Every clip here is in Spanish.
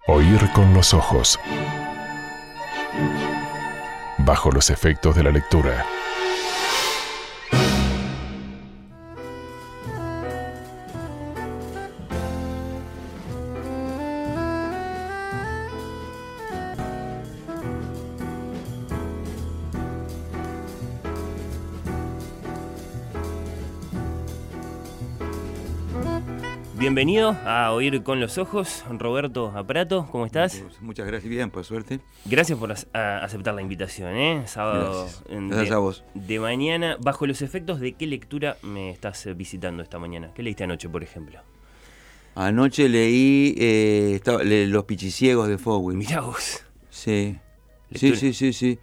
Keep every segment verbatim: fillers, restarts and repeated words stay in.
Oír con los ojos. Bajo los efectos de la lectura. Bienvenido a Oír con los Ojos, Roberto Aparato, ¿cómo estás? Pues muchas gracias, bien, por suerte. Gracias por a- a aceptar la invitación, ¿eh? Sábado Gracias. en- Gracias de, a vos. de mañana. ¿Bajo los efectos de qué lectura me estás eh, visitando esta mañana? ¿Qué leíste anoche, por ejemplo? Anoche leí eh, estaba, le- Los Pichiciegos de Fowell. Mirá vos. Sí. Lectura. sí, sí, sí, sí.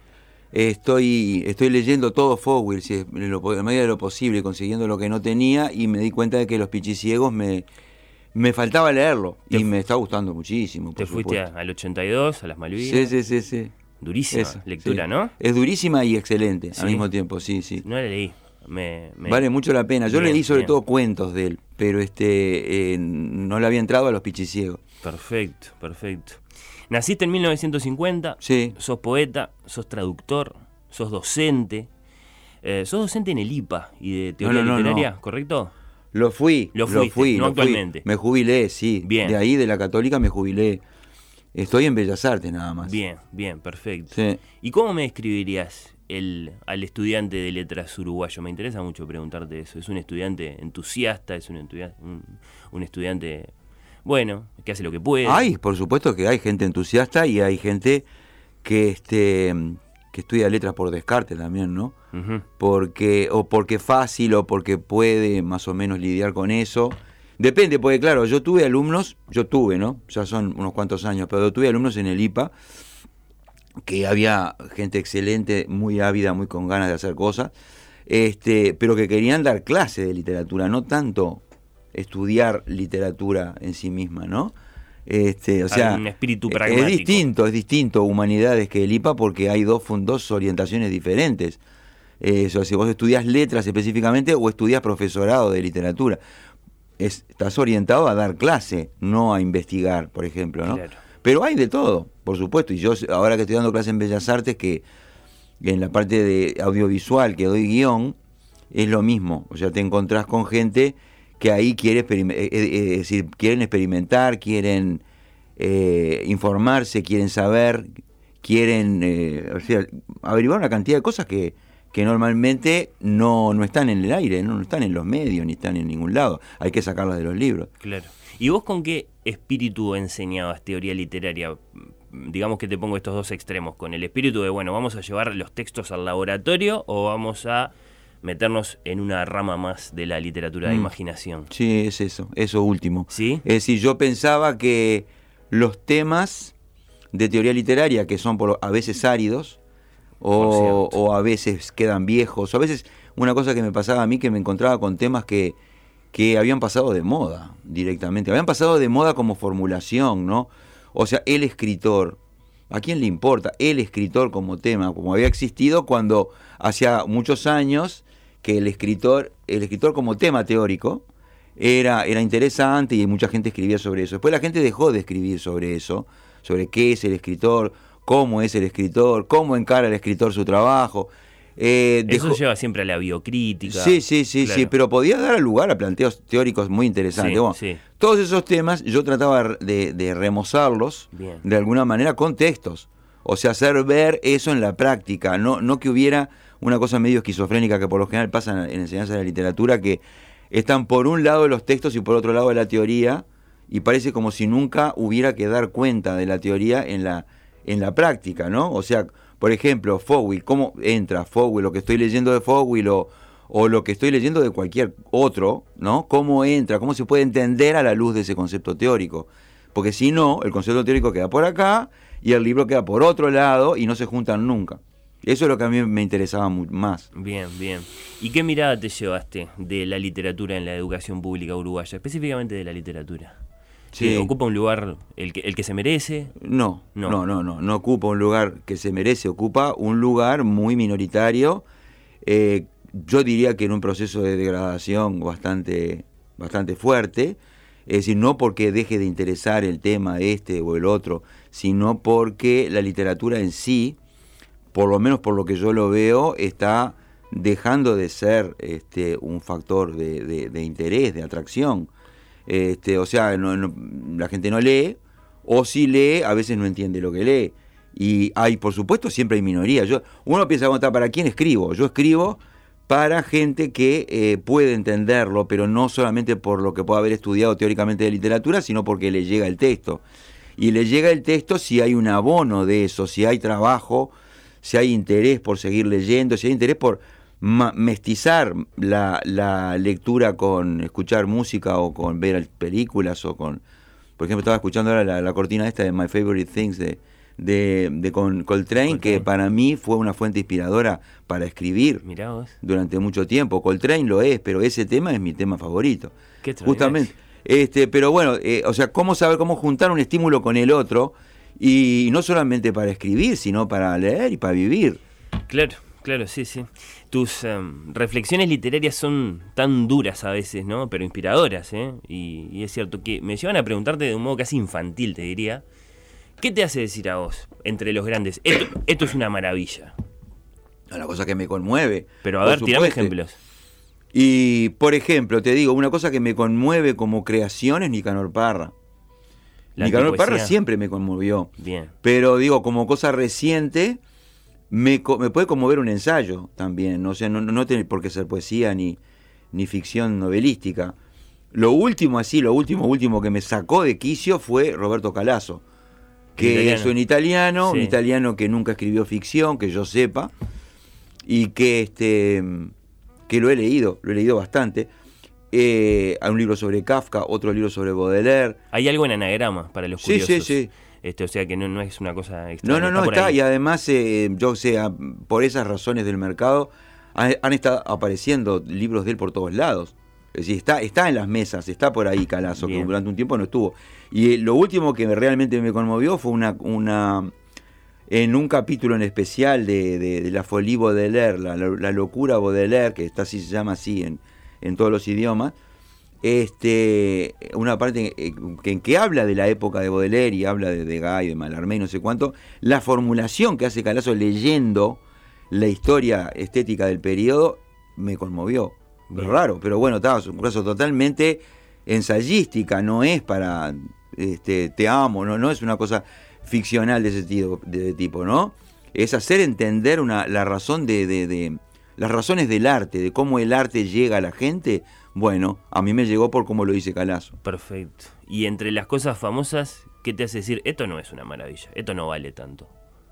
Estoy, estoy leyendo todo Fowell, si es- en, lo, en medida de lo posible, consiguiendo lo que no tenía, y me di cuenta de que Los Pichiciegos me, me faltaba leerlo, Te y fu- me está gustando muchísimo, por Te fuiste a- supuesto. al ochenta y dos, a las Malvinas. Sí, sí, sí, sí. Durísima Esa, lectura, sí. ¿no? Es durísima y excelente Sí. al mismo tiempo, sí, sí. No la leí. Me, me- Vale mucho la pena. Yo Bien, leí sobre bien. todo cuentos de él, pero este eh, no le había entrado a Los Pichiciegos. Perfecto, perfecto. Naciste en mil novecientos cincuenta, Sí. sos poeta, sos traductor, sos docente. Eh, sos docente en el I P A y de teoría No, no, no, literaria, no. ¿correcto? Lo fui, Lo lo, fuiste, fui, no lo fui. actualmente. Me jubilé, sí. Bien. De ahí, de la Católica, me jubilé. Estoy en Bellas Artes nada más. Bien, bien, perfecto. Sí. ¿Y cómo me describirías el, al estudiante de letras uruguayo? Me interesa mucho preguntarte eso. ¿Es un estudiante entusiasta? ¿Es un, estudia- un, un estudiante, bueno, que hace lo que puede? Hay, por supuesto que hay gente entusiasta y hay gente que este que estudia letras por descarte también, ¿no? Ujú. Porque o porque es fácil o porque puede más o menos lidiar con eso. Depende, porque claro, yo tuve alumnos, yo tuve, ¿no? Ya son unos cuantos años, pero tuve alumnos en el I P A que había gente excelente, muy ávida, muy con ganas de hacer cosas, este, pero que querían dar clase de literatura, no tanto estudiar literatura en sí misma, ¿no? Este, o sea, un espíritu es pragmático. distinto, es distinto humanidades que el I P A porque hay dos, fun- dos orientaciones diferentes. Eh, o sea, si vos estudias letras específicamente o estudias profesorado de literatura, es, estás orientado a dar clase, no a investigar, por ejemplo, ¿no? Claro. Pero hay de todo, por supuesto, y yo ahora que estoy dando clase en Bellas Artes, que en la parte de audiovisual que doy guión, es lo mismo, o sea, te encontrás con gente que ahí quiere experime- eh, eh, es decir, quieren experimentar, quieren eh, informarse, quieren saber, quieren eh, o sea, averiguar una cantidad de cosas que, que normalmente no, no están en el aire, ¿no? No están en los medios, ni están en ningún lado, hay que sacarlas de los libros. Claro. ¿Y vos con qué espíritu enseñabas teoría literaria? Digamos que te pongo estos dos extremos, con el espíritu de, bueno, vamos a llevar los textos al laboratorio o vamos a meternos en una rama más de la literatura de Mm. imaginación. Sí, es eso, eso último. ¿Sí? Es decir, yo pensaba que los temas de teoría literaria, que son por, lo- a veces áridos, Por o, cierto. o a veces quedan viejos, o a veces una cosa que me pasaba a mí, que me encontraba con temas que, que habían pasado de moda directamente, habían pasado de moda como formulación, ¿no? O sea, el escritor, ¿a quién le importa? El escritor como tema, como había existido cuando hacía muchos años que el escritor, el escritor como tema teórico era, era interesante y mucha gente escribía sobre eso. Después la gente dejó de escribir sobre eso, sobre qué es el escritor, cómo es el escritor, cómo encara el escritor su trabajo. Eh, Eso dejó- lleva siempre a la biocrítica. Sí, sí, sí, Claro. sí, pero podía dar lugar a planteos teóricos muy interesantes. Sí, Bueno, sí. todos esos temas yo trataba de, de remozarlos Bien. de alguna manera con textos. O sea, hacer ver eso en la práctica, no, no que hubiera una cosa medio esquizofrénica que por lo general pasa en, en enseñanza de la literatura, que están por un lado los textos y por otro lado la teoría, y parece como si nunca hubiera que dar cuenta de la teoría en la, en la práctica, ¿no? O sea, por ejemplo, Fowell, ¿cómo entra Fowell, lo que estoy leyendo de Fowell o, o lo que estoy leyendo de cualquier otro, ¿no? ¿Cómo entra? ¿Cómo se puede entender a la luz de ese concepto teórico? Porque si no, el concepto teórico queda por acá y el libro queda por otro lado y no se juntan nunca. Eso es lo que a mí me interesaba mu- más. Bien, bien. ¿Y qué mirada te llevaste de la literatura en la educación pública uruguaya, específicamente de la literatura? Sí. ¿Ocupa un lugar el que, el que se merece? No, No. no, no, no, no ocupa un lugar que se merece, ocupa un lugar muy minoritario, eh, yo diría que en un proceso de degradación bastante, bastante fuerte, Es decir, no porque deje de interesar el tema este o el otro, sino porque la literatura en sí, por lo menos por lo que yo lo veo, está dejando de ser este, un factor de, de, de interés, de atracción. Este, o sea, no, no, la gente no lee, o si lee, a veces no entiende lo que lee. Y hay, por supuesto, siempre hay minorías. Yo, uno piensa, ¿para quién escribo? Yo escribo para gente que eh, puede entenderlo, pero no solamente por lo que pueda haber estudiado teóricamente de literatura, sino porque le llega el texto. Y le llega el texto si hay un abono de eso, si hay trabajo, si hay interés por seguir leyendo, si hay interés por ma- mestizar la, la lectura con escuchar música o con ver películas o con... Por ejemplo, estaba escuchando ahora la, la cortina esta de My Favorite Things de... de, de con Coltrane, Coltrane, que para mí fue una fuente inspiradora para escribir. Mirá vos. Durante mucho tiempo. Coltrane lo es, pero ese tema es mi tema favorito. Qué justamente. Este, pero bueno, eh, o sea, cómo saber cómo juntar un estímulo con el otro, y no solamente para escribir, sino para leer y para vivir. Claro, claro, sí, sí. Tus um, reflexiones literarias son tan duras a veces, ¿no? Pero inspiradoras, ¿eh? Y, y es cierto que me llevan a preguntarte de un modo casi infantil, te diría. ¿Qué te hace decir a vos, entre los grandes, esto, esto es una maravilla? Una cosa que me conmueve. Pero a ver, tirame ejemplos. Y, por ejemplo, te digo, una cosa que me conmueve como creación es Nicanor Parra. La Nicanor Parra siempre me conmovió. Bien. Pero, digo, como cosa reciente, me, me puede conmover un ensayo también. O sea, no, no tiene por qué ser poesía ni, ni ficción novelística. Lo último, así, lo último, último que me sacó de quicio fue Roberto Calasso, que italiano. Es un italiano, sí. un italiano que nunca escribió ficción, que yo sepa, y que este que lo he leído, lo he leído bastante. Eh, hay un libro sobre Kafka, otro libro sobre Baudelaire. Hay algo en anagrama para los curiosos. Sí, sí, sí. Este, o sea que no, no es una cosa extraña. No, no, no, está, está, y además, eh, yo sé, por esas razones del mercado, han, han estado apareciendo libros de él por todos lados. Es decir, está, está en las mesas, está por ahí Calasso, que durante un tiempo no estuvo. Y eh, lo último que realmente me conmovió fue una... una en un capítulo en especial de, de, de la Folie Baudelaire, la, la, la locura Baudelaire, que está así, se llama así en, en todos los idiomas, este, una parte en que, que habla de la época de Baudelaire y habla de Degas y de Mallarmé y no sé cuánto, la formulación que hace Calasso leyendo la historia estética del periodo me conmovió. Bien. Raro, pero bueno, estaba un caso totalmente ensayística, no es para este, te amo, no, no es una cosa ficcional de ese tipo, de tipo, ¿no? Es hacer entender una, la razón de, de, de las razones del arte, de cómo el arte llega a la gente. Bueno, a mí me llegó por cómo lo dice Calasso. Perfecto. Y entre las cosas famosas, ¿qué te hace decir? Esto no es una maravilla, esto no vale tanto.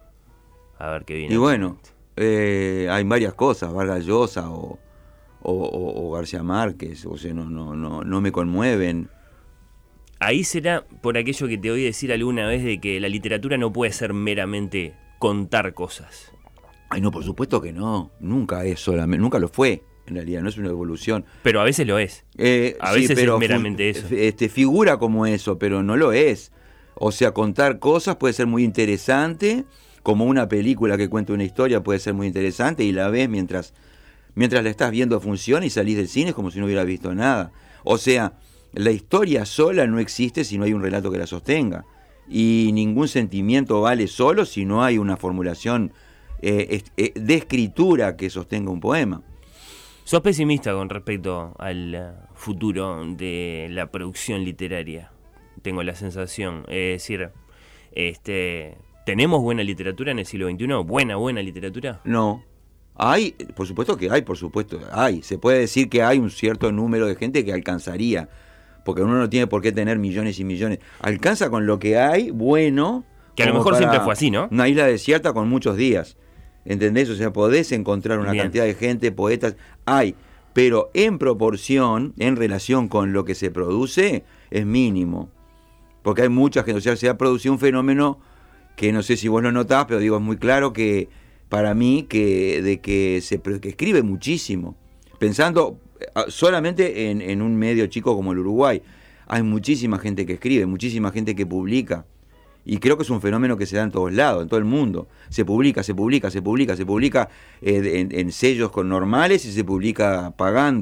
A ver qué viene. Y bueno, eh, hay varias cosas, Vargas Llosa o, o, o, o García Márquez, o sea, no, no, no, no me conmueven. Ahí será por aquello que te oí decir alguna vez de que la literatura no puede ser meramente contar cosas. Ay, no, por supuesto que no. Nunca es solamente, nunca lo fue, en realidad, no es una evolución. Pero a veces lo es. Eh, a veces sí, pero es meramente eso. Este, figura como eso, pero no lo es. O sea, contar cosas puede ser muy interesante, como una película que cuenta una historia puede ser muy interesante y la ves mientras, mientras la estás viendo funciona y salís del cine como si no hubieras visto nada. O sea, la historia sola no existe si no hay un relato que la sostenga. Y ningún sentimiento vale solo si no hay una formulación eh, eh, de escritura que sostenga un poema. ¿Sos pesimista con respecto al futuro de la producción literaria? Tengo la sensación. Es decir, este, ¿tenemos buena literatura en el siglo veintiuno? ¿Buena, buena literatura? No. Hay, por supuesto que hay, por supuesto, hay. Se puede decir que hay un cierto número de gente que alcanzaría, porque uno no tiene por qué tener millones y millones. Alcanza con lo que hay, bueno. Que a lo mejor siempre fue así, ¿no? Una isla desierta con muchos días. ¿Entendés? O sea, podés encontrar una Bien. cantidad de gente, poetas, hay. Pero en proporción, en relación con lo que se produce, es mínimo. Porque hay mucha gente, o sea, se ha producido un fenómeno que no sé si vos lo notás, pero digo, es muy claro que, para mí, que de que se que escribe muchísimo. Pensando solamente en, en un medio chico como el Uruguay, hay muchísima gente que escribe, muchísima gente que publica. Y creo que es un fenómeno que se da en todos lados, en todo el mundo. Se publica, se publica, se publica, se publica eh, en, en sellos con normales y se publica pagando.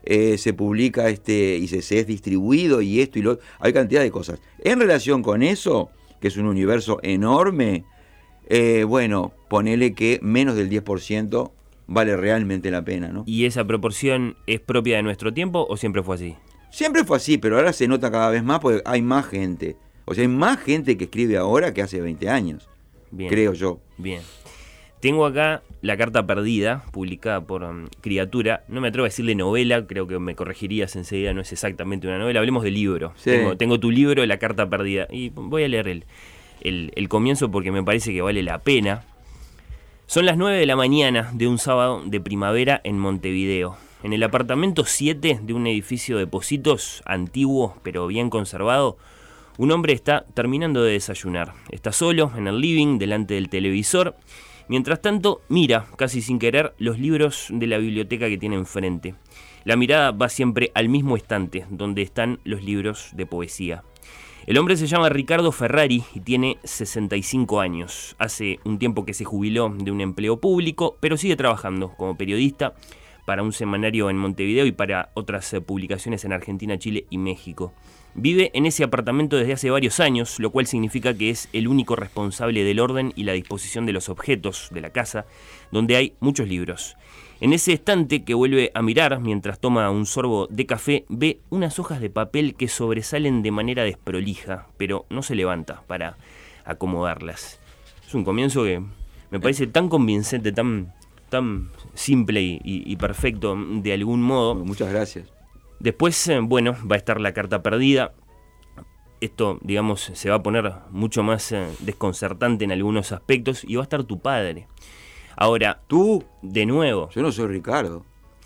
eh, se publica este y se, se es distribuido y esto y lo otro. Hay cantidad de cosas. En relación con eso, que es un universo enorme, eh, bueno, ponele que menos del diez por ciento vale realmente la pena, ¿no? ¿Y esa proporción es propia de nuestro tiempo o siempre fue así? Siempre fue así, pero ahora se nota cada vez más porque hay más gente. O sea, hay más gente que escribe ahora que hace veinte años, Bien. creo yo. Bien. Tengo acá La Carta Perdida, publicada por um, Criatura. No me atrevo a decirle novela, creo que me corregirías enseguida, no es exactamente una novela. Hablemos de libro. Sí. Tengo, tengo tu libro, La Carta Perdida. Y voy a leer el, el, el comienzo porque me parece que vale la pena. Son las nueve de la mañana de un sábado de primavera en Montevideo. En el apartamento siete de un edificio de Pocitos, antiguo pero bien conservado, un hombre está terminando de desayunar. Está solo en el living, delante del televisor. Mientras tanto, mira, casi sin querer, los libros de la biblioteca que tiene enfrente. La mirada va siempre al mismo estante, donde están los libros de poesía. El hombre se llama Ricardo Ferrari y tiene sesenta y cinco años. Hace un tiempo que se jubiló de un empleo público, pero sigue trabajando como periodista para un semanario en Montevideo y para otras publicaciones en Argentina, Chile y México. Vive en ese apartamento desde hace varios años, lo cual significa que es el único responsable del orden y la disposición de los objetos de la casa, donde hay muchos libros. En ese estante que vuelve a mirar mientras toma un sorbo de café, ve unas hojas de papel que sobresalen de manera desprolija, pero no se levanta para acomodarlas. Es un comienzo que me parece tan convincente, tan, tan simple y, y, y perfecto de algún modo. Bueno, muchas gracias. Después, bueno, va a estar La Carta Perdida. Esto, digamos, se va a poner mucho más eh, desconcertante en algunos aspectos y va a estar tu padre. Ahora, ¿Tú? De nuevo. Yo no soy Ricardo.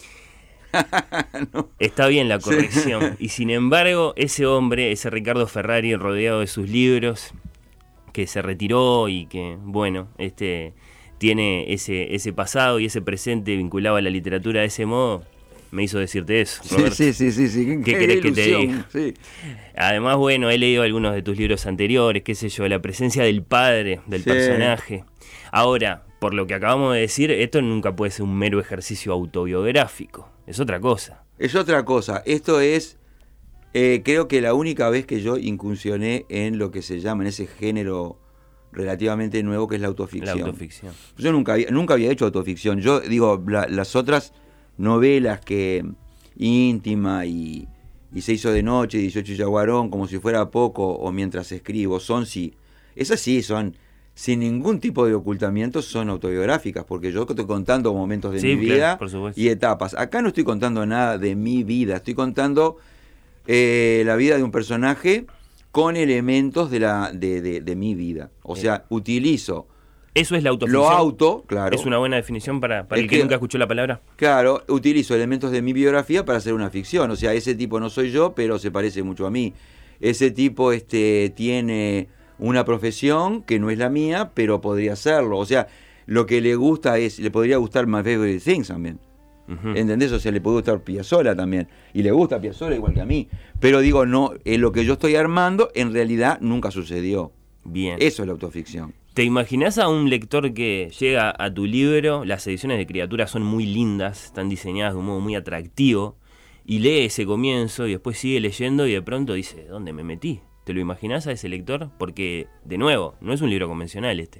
No. Está bien la corrección. Sí. Y sin embargo, ese hombre, ese Ricardo Ferrari, rodeado de sus libros, que se retiró y que, bueno, este tiene ese, ese pasado y ese presente vinculado a la literatura de ese modo, me hizo decirte eso, Roberto. Sí, sí, sí, sí. ¿Qué, ¿Qué querés que te diga? Sí. Además, bueno, he leído algunos de tus libros anteriores, qué sé yo, la presencia del padre, del sí. personaje. Ahora, por lo que acabamos de decir, esto nunca puede ser un mero ejercicio autobiográfico. Es otra cosa. Es otra cosa. Esto es, eh, creo que la única vez que yo incursioné en lo que se llama, en ese género relativamente nuevo que es la autoficción. La autoficción. Yo nunca había, nunca había hecho autoficción. Yo digo, la, las otras novelas que Íntima y, y Se hizo de noche, dieciocho Yaguarón, como si fuera poco, o Mientras escribo, son sí. Esas sí son, sin ningún tipo de ocultamiento, son autobiográficas, porque yo estoy contando momentos de sí, mi vida claro, y etapas. Acá no estoy contando nada de mi vida, estoy contando eh, la vida de un personaje con elementos de, la, de, de, de mi vida. O sea, utilizo... Eso es la autoficción. Lo auto, claro. Es una buena definición para, para el que, que nunca escuchó la palabra. Claro, utilizo elementos de mi biografía para hacer una ficción. O sea, ese tipo no soy yo, pero se parece mucho a mí. Ese tipo este, tiene una profesión que no es la mía, pero podría serlo. O sea, lo que le gusta es, le podría gustar My Favorite Things también. Uh-huh. ¿Entendés? O sea, le puede gustar Piazzolla también. Y le gusta Piazzolla igual que a mí. Pero digo, no, eh, lo que yo estoy armando en realidad nunca sucedió. Bien. Eso es la autoficción. ¿Te imaginás a un lector que llega a tu libro? Las ediciones de Criatura son muy lindas, están diseñadas de un modo muy atractivo, y lee ese comienzo y después sigue leyendo y de pronto dice, ¿dónde me metí? ¿Te lo imaginás a ese lector? Porque, de nuevo, no es un libro convencional este.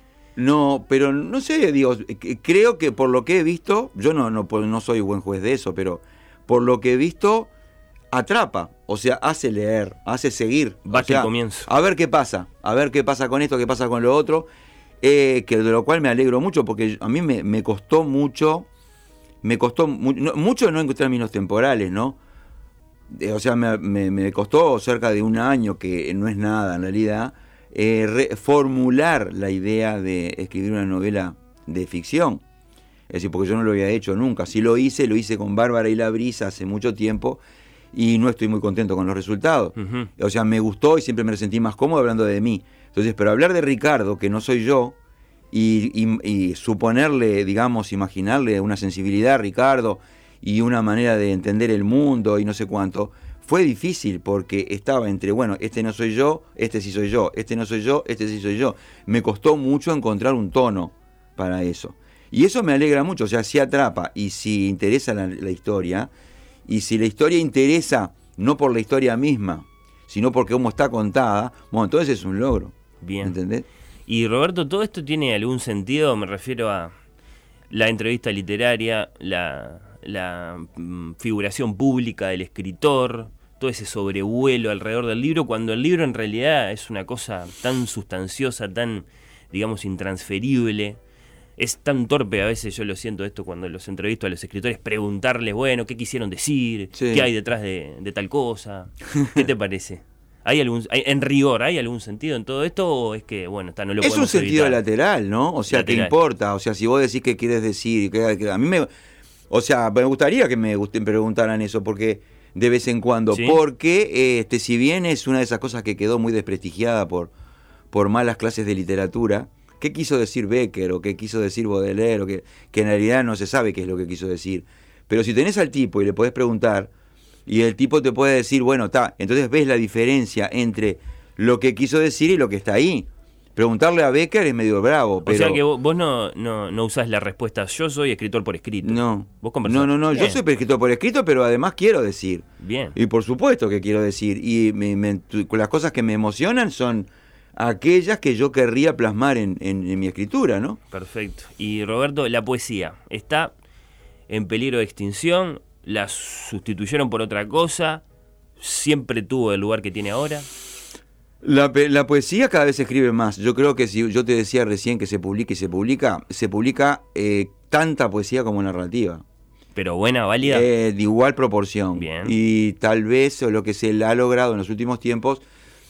No, pero no sé, digo, creo que por lo que he visto, yo no, no, no soy buen juez de eso, pero por lo que he visto, atrapa, o sea, hace leer, hace seguir. Baja o sea, el comienzo. A ver qué pasa, a ver qué pasa con esto, qué pasa con lo otro, eh, que de lo cual me alegro mucho, porque a mí me, me costó mucho, me costó mu- no, mucho no en términos temporales, ¿no? Eh, o sea, me, me, me costó cerca de un año, que no es nada en realidad, eh, re- formular la idea de escribir una novela de ficción. Es decir, porque yo no lo había hecho nunca. Si lo hice, lo hice con Bárbara y la Brisa hace mucho tiempo, y no estoy muy contento con los resultados. Uh-huh. O sea, me gustó y siempre me sentí más cómodo hablando de mí. Entonces, pero hablar de Ricardo, que no soy yo, y, y, y suponerle, digamos, imaginarle una sensibilidad a Ricardo y una manera de entender el mundo y no sé cuánto, fue difícil porque estaba entre, bueno, este no soy yo, este sí soy yo, este no soy yo, este sí soy yo. Me costó mucho encontrar un tono para eso. Y eso me alegra mucho, o sea, si atrapa y si interesa la, la historia, Y si la historia interesa, no por la historia misma, sino porque cómo está contada, bueno, entonces es un logro. Bien. ¿Entendés? Y Roberto, ¿todo esto tiene algún sentido? Me refiero a la entrevista literaria, la, la mm, figuración pública del escritor, todo ese sobrevuelo alrededor del libro, cuando el libro en realidad es una cosa tan sustanciosa, tan, digamos, intransferible. Es tan torpe a veces, yo lo siento esto cuando los entrevisto a los escritores, preguntarles, bueno, ¿qué quisieron decir? Sí. ¿Qué hay detrás de, de tal cosa? ¿Qué te parece? ¿Hay algún, hay, en rigor, ¿hay algún sentido en todo esto o es que, bueno, está, no lo Es podemos un sentido evitar? lateral, ¿no? O sea, Lateral. ¿qué importa? O sea, si vos decís qué quieres decir, que, que a mí me... O sea, me gustaría que me gusten, preguntaran eso, porque de vez en cuando, ¿Sí? porque este, si bien es una de esas cosas que quedó muy desprestigiada por, por malas clases de literatura, ¿qué quiso decir Becker o qué quiso decir Baudelaire? O que, que en realidad no se sabe qué es lo que quiso decir. Pero si tenés al tipo y le podés preguntar, y el tipo te puede decir, bueno, está, entonces ves la diferencia entre lo que quiso decir y lo que está ahí. Preguntarle a Becker es medio bravo, pero... O sea que vos, vos no, no, no usás la respuesta, yo soy escritor por escrito. No, ¿Vos conversás? no, no, no, yo Bien. soy escritor por escrito, pero además quiero decir. Bien. Y por supuesto que quiero decir. Y me, me, las cosas que me emocionan son aquellas que yo querría plasmar en, en, en mi escritura, ¿no? Perfecto. Y Roberto, la poesía, ¿está en peligro de extinción? ¿La sustituyeron por otra cosa? ¿Siempre tuvo el lugar que tiene ahora? La, la poesía cada vez se escribe más. Yo creo que si yo te decía recién que se publica y se publica, se publica eh, tanta poesía como narrativa. ¿Pero buena, válida? Eh, de igual proporción. Bien. Y tal vez lo que se ha logrado en los últimos tiempos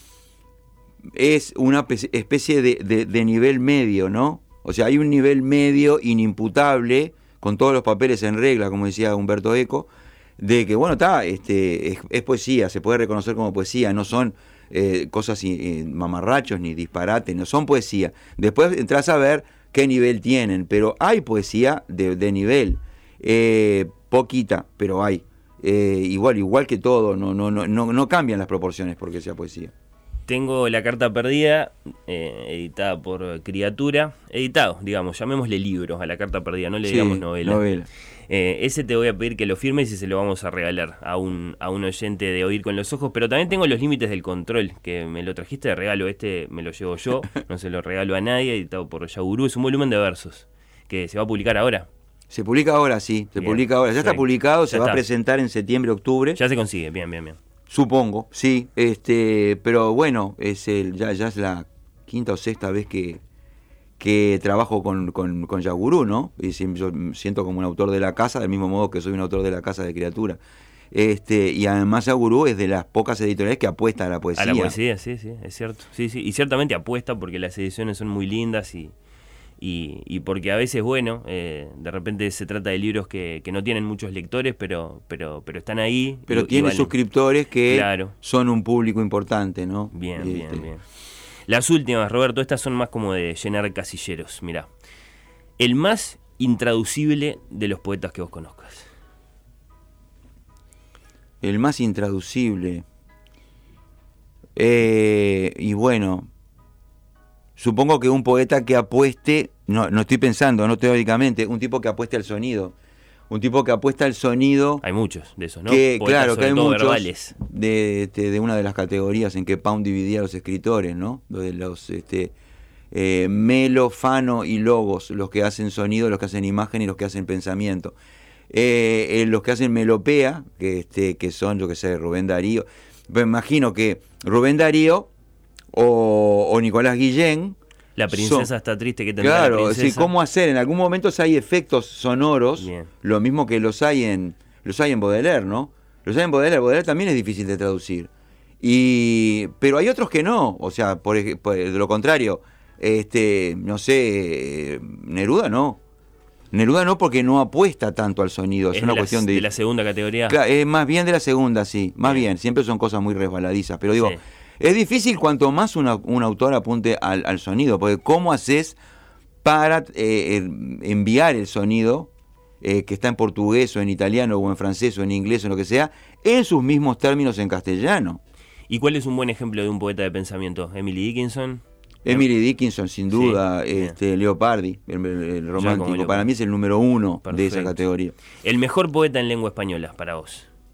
es una especie de, de, de nivel medio, ¿no? O sea, hay un nivel medio inimputable, con todos los papeles en regla, como decía Humberto Eco, de que, bueno, está, este, es, es poesía, se puede reconocer como poesía, no son eh, cosas eh, mamarrachos ni disparates, no son poesía. Después entras a ver qué nivel tienen, pero hay poesía de, de nivel, eh, poquita, pero hay. Eh, igual, igual que todo, no, no, no, no, no cambian las proporciones porque sea poesía. Tengo La carta perdida, eh, editada por Criatura, editado, digamos, llamémosle libro a La carta perdida, no le Sí, digamos novela. novela. Eh, ese te voy a pedir que lo firmes y se lo vamos a regalar a un, a un oyente de Oír con los Ojos, pero también tengo Los límites del control, que me lo trajiste de regalo, este me lo llevo yo, no se lo regalo a nadie, editado por Yagurú, es un volumen de versos, que se va a publicar ahora. Se publica ahora, sí, se Bien, publica ahora. Ya está perfecto. publicado, Ya se va está. a presentar en septiembre, octubre. Ya se consigue, bien, bien, bien. Supongo, sí, este, pero bueno, es el, ya, ya es la quinta o sexta vez que, que trabajo con, con, con Yagurú, ¿no? Y si- yo me siento como un autor de la casa, del mismo modo que soy un autor de la casa de Criatura. Este, y además Yagurú es de las pocas editoriales que apuesta a la poesía. A la poesía, sí, sí, es cierto. Sí, sí, y ciertamente apuesta porque las ediciones son muy lindas y, y, y porque a veces, bueno, eh, de repente se trata de libros que, que no tienen muchos lectores, pero, pero, pero están ahí. Pero y- y tiene valen. suscriptores que Claro. son un público importante, ¿no? Bien, Y, bien, este, bien. Las últimas, Roberto, estas son más como de llenar casilleros. Mirá. El más intraducible de los poetas que vos conozcas. El más intraducible. Eh, y bueno, supongo que un poeta que apueste, no, no estoy pensando, no teóricamente, un tipo que apueste al sonido. Un tipo que apuesta al sonido. Hay muchos de esos, ¿no? Que, Poetas, claro, que sobre hay todo muchos verbales. de, de, de una de las categorías en que Pound dividía a los escritores, ¿no? De los este, eh, melo, fano y logos, los que hacen sonido, los que hacen imagen y los que hacen pensamiento. Eh, eh, los que hacen melopea, que, este, que son, yo que sé, Rubén Darío. Me imagino que Rubén Darío o, o Nicolás Guillén. La princesa son- está triste, que tendrá Claro, la es princesa. decir, cómo hacer. En algún momento hay efectos sonoros, Bien. lo mismo que los hay en los hay en Baudelaire, ¿no? Los hay en Baudelaire. Baudelaire también es difícil de traducir. Y pero hay otros que no. O sea, por, ej- por- de lo contrario, este, no sé, eh, Neruda no. Neruda no, porque no apuesta tanto al sonido. Es, Es una de la- cuestión de, de la segunda categoría. Claro, es más bien de la segunda, sí. Más Bien. bien. Siempre son cosas muy resbaladizas. Pero digo, Sí. es difícil cuanto más una, un autor apunte al, al sonido, porque ¿cómo haces para eh, eh, enviar el sonido eh, que está en portugués o en italiano o en francés o en inglés o en lo que sea, en sus mismos términos en castellano? ¿Y cuál es un buen ejemplo de un poeta de pensamiento? ¿Emily Dickinson? Emily Dickinson, sin duda, Sí, bien. este, Leopardi, el, el- el romántico, Leopardi. para mí es el número uno de esa Perfecto. categoría. El mejor poeta en lengua española para vos.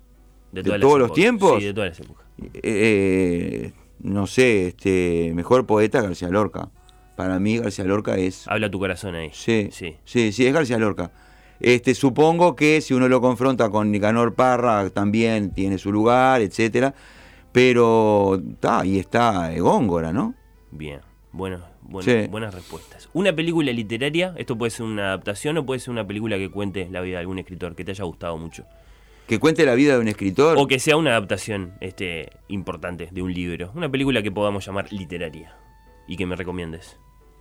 ¿De, todas todos las los épocas. tiempos? Sí, de todas las épocas. Eh, no sé, este, mejor poeta García Lorca. Para mí García Lorca es... Habla tu corazón ahí. Sí, Sí. sí, sí, es García Lorca. Este, supongo que si uno lo confronta con Nicanor Parra también tiene su lugar, etcétera. Pero ta, ahí está Góngora, ¿no? Bien. Bueno, bueno, Sí. buenas respuestas. Una película literaria, esto puede ser una adaptación o puede ser una película que cuente la vida de algún escritor que te haya gustado mucho. Que cuente la vida de un escritor. O que sea una adaptación este, importante de un libro. Una película que podamos llamar literaria y que me recomiendes.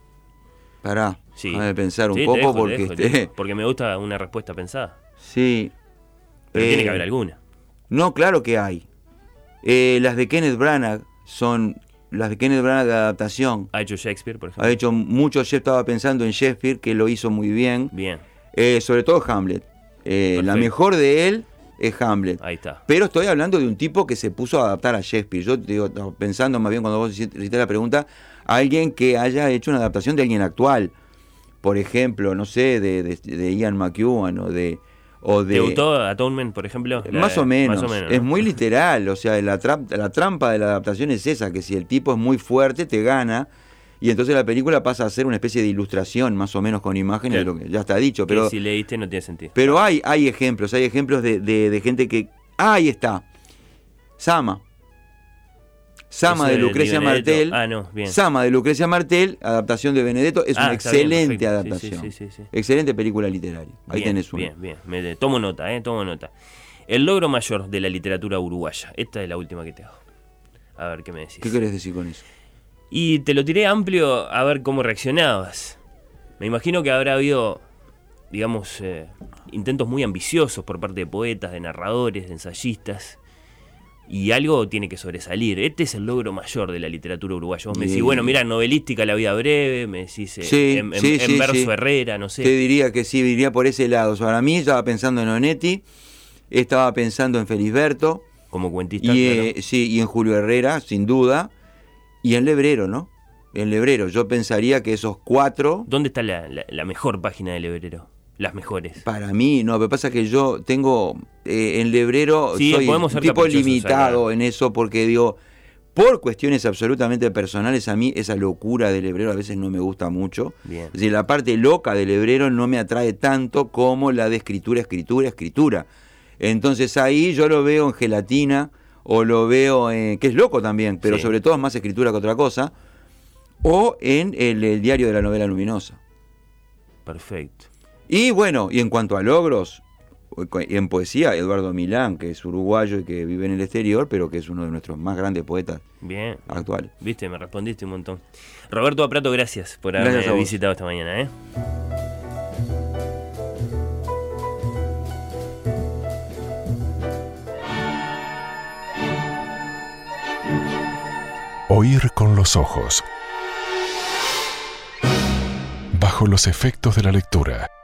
Pará, Sí. déjame pensar un Sí, te poco dejo, te porque... dejo, te este, dejo, porque me gusta una respuesta pensada. sí. Pero Eh, tiene que haber alguna. No, claro que hay. Eh, las de Kenneth Branagh son... Las de Kenneth Branagh de adaptación. Ha hecho Shakespeare, por ejemplo. Ha hecho mucho, yo estaba pensando en Shakespeare, que lo hizo muy bien. Bien, Eh, sobre todo Hamlet. Eh, la Perfecto. mejor de él es Hamlet. ahí está. Pero estoy hablando de un tipo que se puso a adaptar a Shakespeare. Yo te digo, estaba pensando más bien cuando vos hiciste la pregunta, alguien que haya hecho una adaptación de alguien actual. Por ejemplo, no sé, de, de, de Ian McEwan o de... O de ¿Te gustó Atonement, por ejemplo? La- más o menos, más o menos, es ¿no? muy literal, o sea, la, tra la trampa de la adaptación es esa, que si el tipo es muy fuerte te gana, y entonces la película pasa a ser una especie de ilustración, más o menos con imágenes Claro. de lo que ya está dicho, Que pero, si leíste no tiene sentido. pero hay, hay ejemplos, hay ejemplos de, de, de gente que... Ah, ahí está, Sama. Sama Eso de Lucrecia Di Benedetto. Martel. Ah, no, bien. Sama de Lucrecia Martel, adaptación de Benedetto, es Ah, una está bien, excelente perfecto. adaptación. Sí, sí, sí, sí, sí. Excelente película literaria. Ahí Bien, tenés una. Bien, bien. Me de- tomo nota, eh, tomo nota. El logro mayor de la literatura uruguaya. Esta es la última que te hago. A ver qué me decís. ¿Qué querés decir con eso? Y te lo tiré amplio a ver cómo reaccionabas. Me imagino que habrá habido, digamos, eh, intentos muy ambiciosos por parte de poetas, de narradores, de ensayistas. Y algo tiene que sobresalir. Este es el logro mayor de la literatura uruguaya. Vos me decís, Y- bueno, mira, novelística La vida breve, me decís, eh, Sí, en, en- sí, en sí, verso sí. Herrera, no sé. Te diría que sí, iría por ese lado. O sea, para mí estaba pensando en Onetti, estaba pensando en Felisberto, Como cuentista. y, claro. eh, sí, y en Julio Herrera, sin duda, y en Lebrero, ¿no? En Lebrero. Yo pensaría que esos cuatro, ¿Dónde está la, la- la mejor página del Lebrero? Las mejores. para mí, no, lo que pasa es que yo tengo, eh, en Lebrero, Sí, soy podemos un ser tipo caprichosos limitado acá. en eso, porque digo, por cuestiones absolutamente personales, a mí esa locura del Lebrero a veces no me gusta mucho. Bien. Es decir, la parte loca del Lebrero no me atrae tanto como la de escritura, escritura, escritura. Entonces ahí yo lo veo en Gelatina, o lo veo en, que es loco también, pero Sí. sobre todo es más escritura que otra cosa, o en el, el diario de la novela luminosa. Perfecto. Y bueno, y en cuanto a logros, en poesía, Eduardo Milán, que es uruguayo y que vive en el exterior, pero que es uno de nuestros más grandes poetas Bien. actuales. Viste, me respondiste un montón. Roberto Aprato, gracias por Gracias haberme a vos. visitado esta mañana, ¿eh? Oír con los ojos. Bajo los efectos de la lectura.